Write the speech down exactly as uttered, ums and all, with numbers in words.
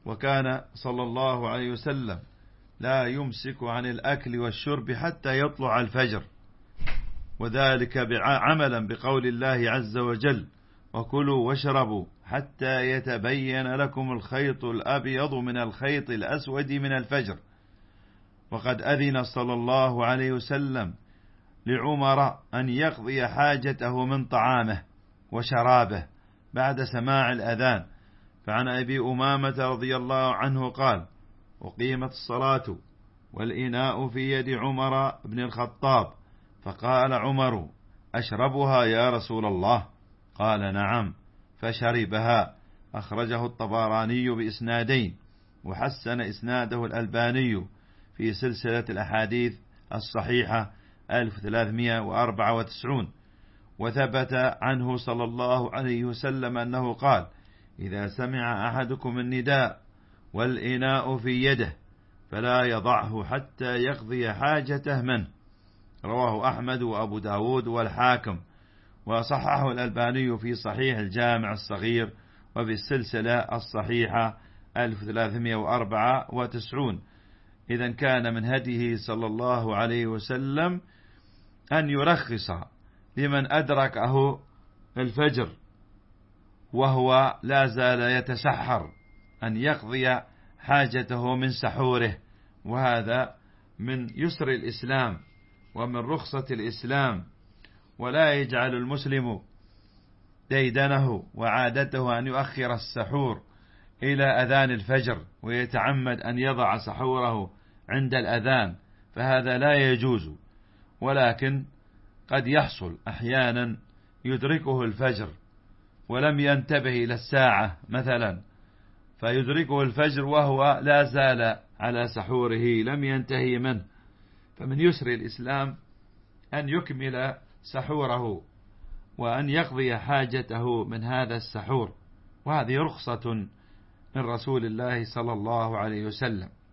وكان صلى الله عليه وسلم لا يمسك عن الأكل والشرب حتى يطلع الفجر، وذلك عملا بقول الله عز وجل: وكلوا واشربوا حتى يتبين لكم الخيط الأبيض من الخيط الأسود من الفجر. وقد أذن صلى الله عليه وسلم لعمر أن يقضي حاجته من طعامه وشرابه بعد سماع الأذان. فعن أبي أمامة رضي الله عنه قال: أقيمت الصلاة والإناء في يد عمر بن الخطاب، فقال عمر: أشربها يا رسول الله؟ قال: نعم، فشربها. أخرجه الطبراني بإسنادين، وحسن إسناده الألباني في سلسلة الأحاديث الصحيحة ألف وثلاثمائة وأربعة وتسعين. وثبت عنه صلى الله عليه وسلم أنه قال: إذا سمع أحدكم النداء والإناء في يده فلا يضعه حتى يقضي حاجته منه. رواه أحمد وأبو داود والحاكم، وصححه الألباني في صحيح الجامع الصغير وفي السلسلة الصحيحة ألف وثلاثمائة وأربعة وتسعين. إذن كان من هديه صلى الله عليه وسلم أن يرخص لمن أدركه الفجر وهو لا زال يتسحر أن يقضي حاجته من سحوره، وهذا من يسر الإسلام ومن رخصة الإسلام. ولا يجعل المسلم ديدنه وعادته أن يؤخر السحور إلى أذان الفجر ويتعمد أن يضع سحوره عند الأذان، فهذا لا يجوز. ولكن قد يحصل أحيانا يدركه الفجر ولم ينتبه إلى الساعة مثلا، فيدركه الفجر وهو لا زال على سحوره لم ينتهي منه، فمن يسر الإسلام أن يكمل سحوره وأن يقضي حاجته من هذا السحور، وهذه رخصة من رسول الله صلى الله عليه وسلم.